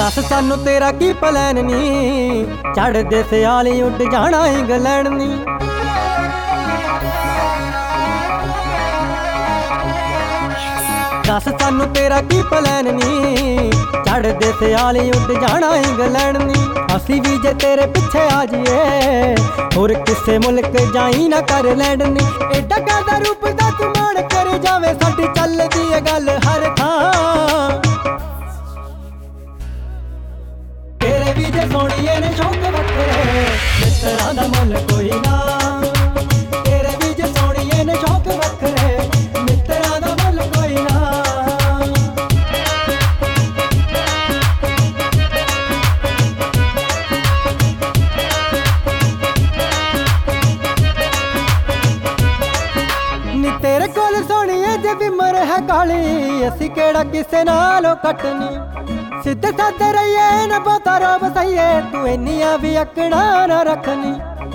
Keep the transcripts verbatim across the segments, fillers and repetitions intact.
दस सानू तेरा की प्लान नी, चढ़दे सियाली उड़ जाना इंग्लैंड नी। दस सानू तेरा की प्लान नी, चढ़दे सियाली उड़ जाना इंग्लैंड नी। असी भी जे तेरे पिछे आ जाइए, होर किसे मुल्क जाई ना कर लैंड नी। एडा कादा रूप दा तू मान कर जावे, साडी चलदी है गल हर थां। तेरे भी जे सोहणीए ने शौक वखरे, मित्तरां दा मुल कोई ना। तेरे भी जे सोहणीए ने शौक वखरे, मित्तरां दा मुल कोई ना। नी तेरे कोल सोहणीए जे विमर है काली, असी केड़ा किसे नालों कटनी। सीधे साधे रहिए न बहुता रोब सहिए, तू इन्नियां भी अकड़ा ना रखनी।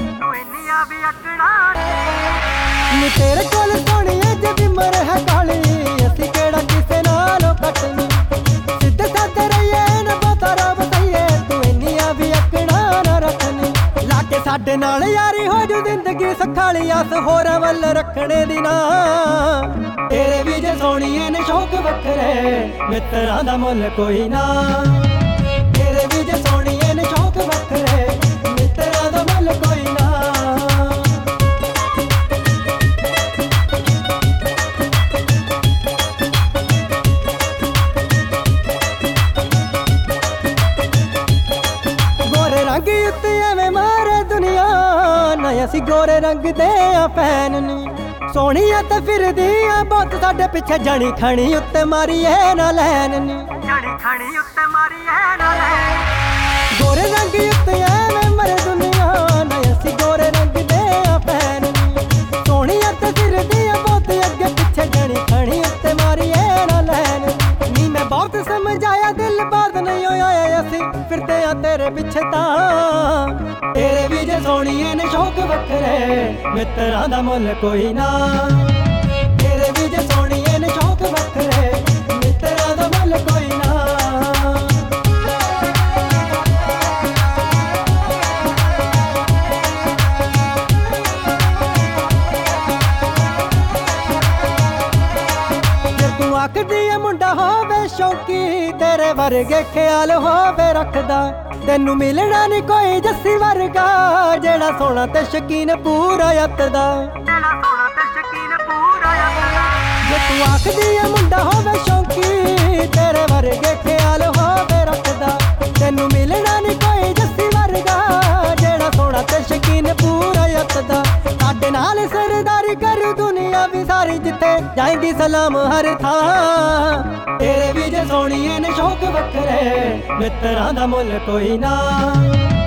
नी तेरे कोल सोहणीए जे विमर है काली, असी केड़ा किसे नालों कटनी। सीधे साधे रहिए न बहुता रोब सहिए, तू इन्नियां भी अकड़ा ना रखनी। लाके साडे नाल यारी हो जू जिंदगी सखाली, आस होरां वल रखने दी ना। तेरे भी जे सोहणीए ने शौक वखरे, मित्तरां दा मुल कोई ना। तेरे भी जे सोहणीए ने शौक वखरे, मित्तरां दा मुल कोई ना। गोरे रंग उत्ते एवें मारे दुनिया, ना असी गोरे रंग दे आ फैन नी। सोहणीआ ते फिरदी आ बहुत साडे पिछे, जणी खणी उत्ते मारीए ना लैन नी। जणी खणी उत्ते मारीए ना लैन। गोरे रंग उत्ते एवें मरे दुनिया, ना असी गोरे रंग दे आ फैन नी। सोहणीआ ते फिरदी आ बहुत अगे पिछे, जणी खणी उत्ते मारीए ना लैन नी। मैं बहुत समझाया दिल बात नहीं होया, असी फिरदे आ तेरे पिछे तां। तेरे भी जे सोहणीए ने शौक वखरे, मित्तरां दा मुल कोई ना। तेरे भी जे सोहणीए ने शौक वखरे, मित्तरां दा मुल कोई ना। जे तू आखदी है मुंडा होवे शौकी, तेरे वर्गे ख्याल होवे रखदा। तेनू मिलना नी कोई जस्सी वर्गा, जेड़ा सोहना ते शकीन पूरा यत दा। जे तू आखदी है मुंडा होवे शौकी, तेरे वर्गे ख्याल होवे रखदा। तेनू मिलना नी कोई जस्सी वर्गा, जेड़ा सोहना ते शकीन पूरा यत दा। साडे नाल सरदारी कर दुनिया भी सारी, जिथे जाएंदी सलाम हर थां। तेरे भी जे सोहणीए ने शौक वखरे, मित्तरां दा मुल कोई ना।